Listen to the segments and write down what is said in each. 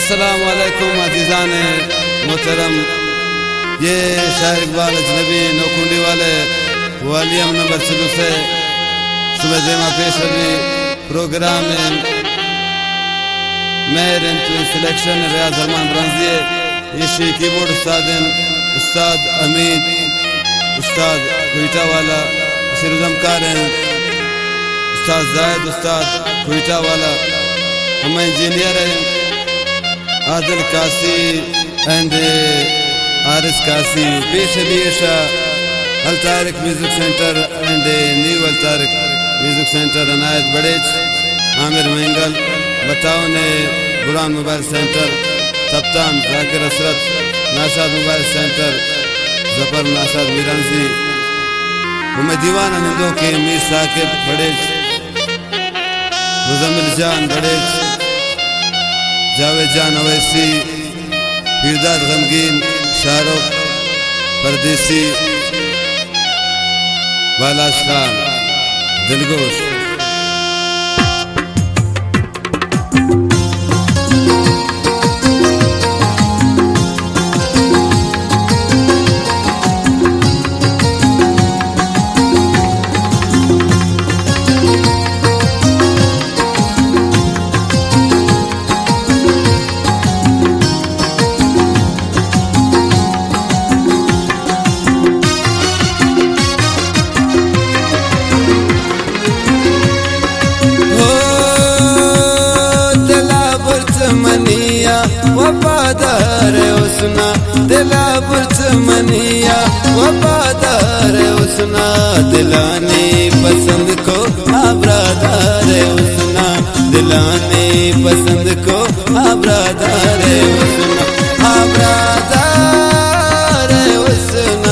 अस्सलाम वालेकुम अज़ीज़ान मोहतरम। ये शायर इकबाल अजनबी नौकुंडी वाले वॉल्यूम नंबर 6 से सुबह जेमा पेशवी प्रोग्राम में मेहर इंटू सिलेक्शन रियाज अरमान ब्रांजिए इशी कीबोर्ड उस्ताद अमीद उस्ताद कोयटा वाला सिरजमकार उस्ताद जायद उस्ताद कोयटा वाला हम इंजीनियर हैं आदिल कासी एंड आरिस कासी पेशा Al Tariq music centre and new Al Tariq music centre अनायत बड़ेच आमिर महिंगल बताओ ने गुलाम मोबाइल सेंटर तप्तान जाकिर असरत नाशाद मोबाइल सेंटर जफर नाशाद मीरांजी उम्मे दीवाना निंदो के मीर साकिब बड़ेच मुजम्मिल जान बड़ेच जावेद जान अवैसी पीरदाद गमगीन शाहरुख परदेसी बालाश खान दिलगोश वफादार उसना दिला बुर्ज मनिया वफादार उसना दिलाने पसंद को आबरादार उसना दिलाने पसंद को आबरादार उसना आबरादार उसना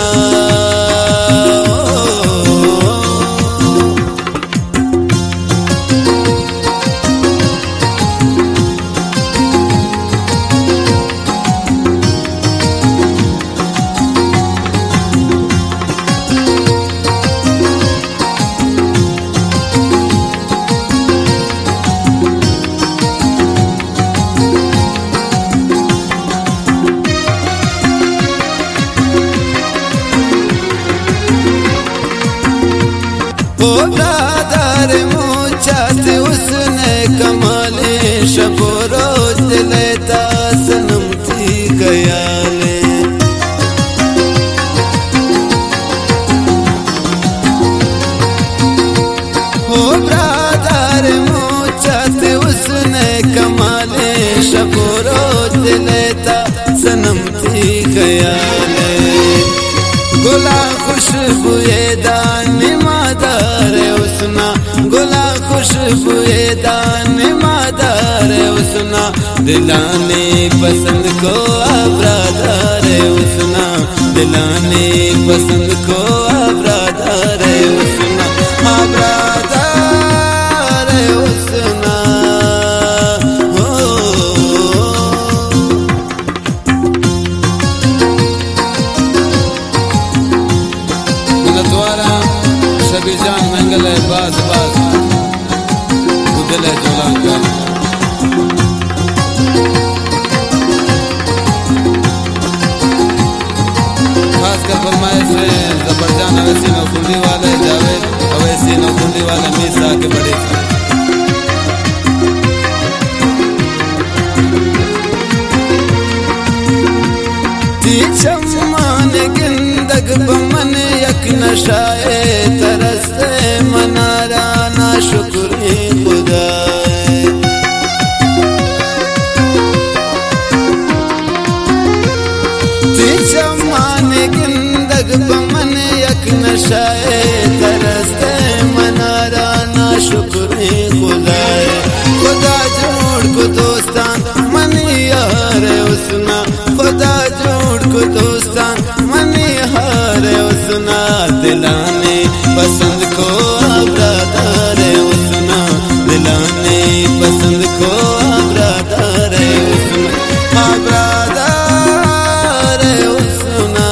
दादार मुझात उसने कमाले शबो रोज लेता सनम थी गयाले हो ब्रादार मुझात उसने कमाले शबो रोज लेता सनम थी गयाले गुला खुशबुए दान मादार उसना गुला खुशबुए दान मादार उसना दिलाने पसंद को आबरादार उसना दिलाने पसंद को आबरादार उसना आबरादार उसना जान मंगल है बाज उदल है जोलांकर खासकर फरमाइश है जबरजान अवैसी नौकुंडी वाले जावेद अवैसी नौकुंडी वाले मीसा के बड़े चम्मान गिंदग बमन यक नशाए तरसते मनारा ना शुक्री खुदा चम्मान गिंदग बमन यक नशाए तरसते मनारा ना शुक्री खुदा खुदा जोड़ को दोस्तान मन यार उसना खुदा जोड़ को दोस्तान मन हार उसना दिलाने पसंद को आबरादार उसना दिलाने पसंद को आबरादार उसना आबरादार उसना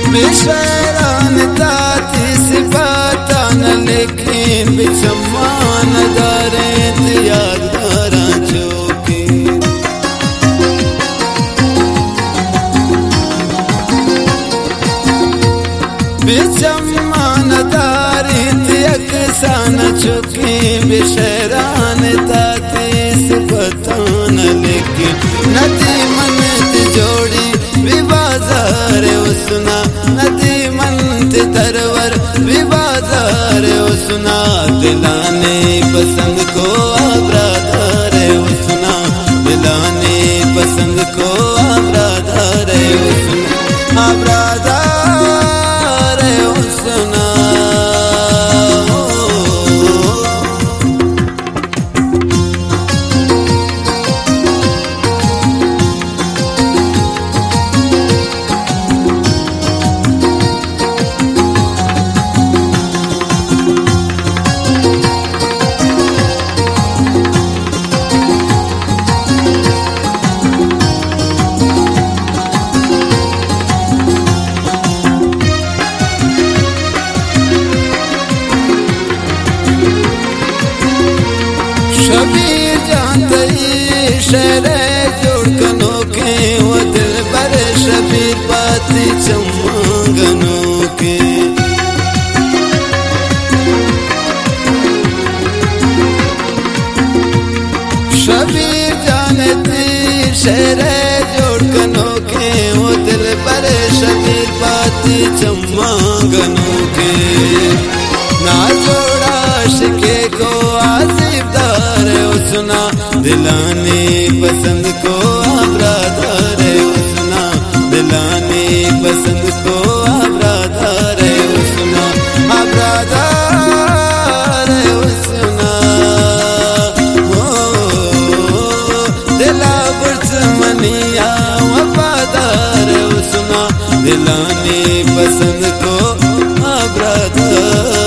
बेशरान ताती सिफातान लेकिन बेसमान दारे यादगारा चौकी बेसमान दारी अकसान चुकी बेशरान ताती सिफातान लेकिन नदी मनत जोड़ी बाजार उसना नदी मंत तरवर भी बाजार उसना दिलाने पसंद को आबरादार उसना दिलाने पसंद को आबरादार उसना आबरादार उसना शबीर जानते शहर जोड़कनों के वो दिल पर शबीर पाती चमगनों के शबीर जानते शहर जोड़कनों के वो दिल पर शबीर पाती चमगनों के ना जोड़ा शिके को आसिफदार उसना दिलाने पसंद को आबरादार उसना दिलाने पसंद को आबरादार उसना आबरादार उसना हो दिला बुर्ज मनिया वफादार उसना दिलाने पसंद को आबरादार